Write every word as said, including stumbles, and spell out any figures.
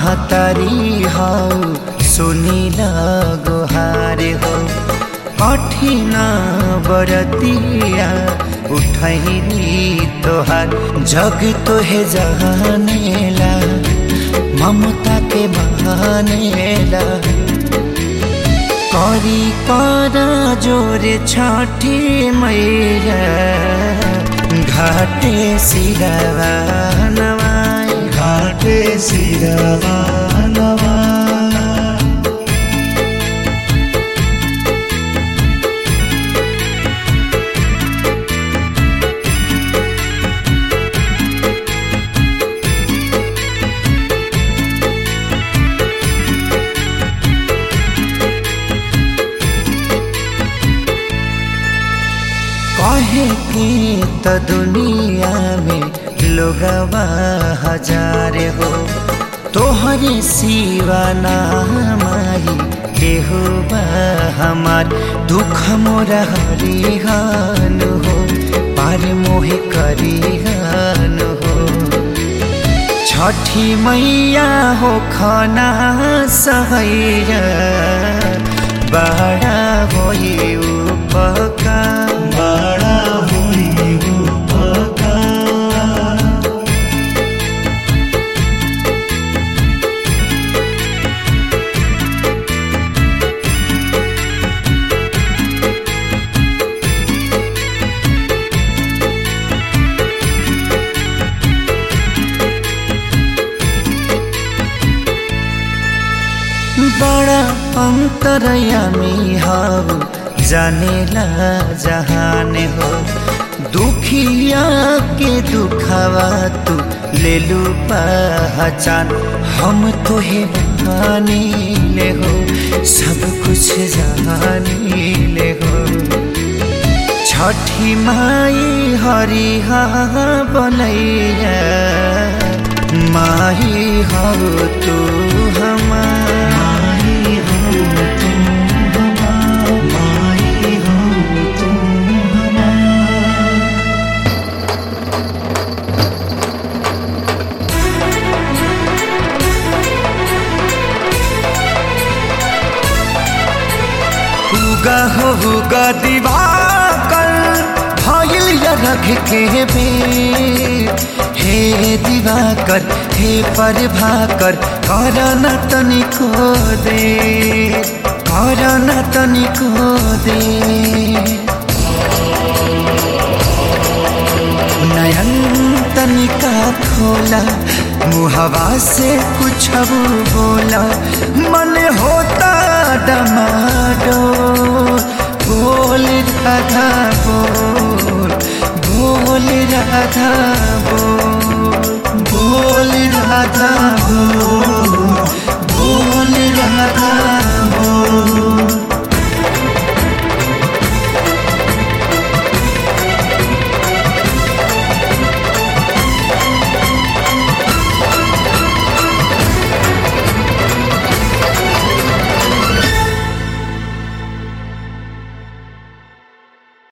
महतारी हौ सुनिल गुहार हो कठिन बरतिया उठैली तोहार जग तोहे जानेला ममता के बहानेला करी कर जोरे छठी मैया घाटे सिरवा नवाई घाटे सिरवा नवाई कहे की तो दुनिया में लोगवा हजार हो तोहरे सिवा ना माई केहू बा हमार दुख मोरा हरिहान हो पार मोहे करिहान हो छठी मैया हो खाना सहैया बड़ा होई उपकार बड़ा होई उपकार बड़ा अंतरयामी हौ जानेला जहान हो दुखिया के दुखवा तू ले लू पहचान हम तोहे मानीले हो सब कुछ जानीले हो छठी माई हरिहा बनैया माही हो तू हमार उगा हो उगा दिवाकर भइल या रख के बे हे दिवाकर हे प्रभाकर करन तनिको दे करन तनिको दे नयन तनिका खोला मुहवा से कुछ बोला मन होता डमाडो बोल राधा बोल बोल राधा बोल बोल राधा बोल।